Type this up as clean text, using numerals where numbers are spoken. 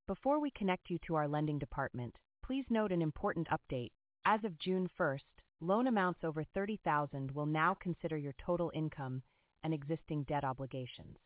Before we connect you to our lending department, please note an important update. As of June 1st, loan amounts over $30,000 will now consider your total income and existing debt obligations.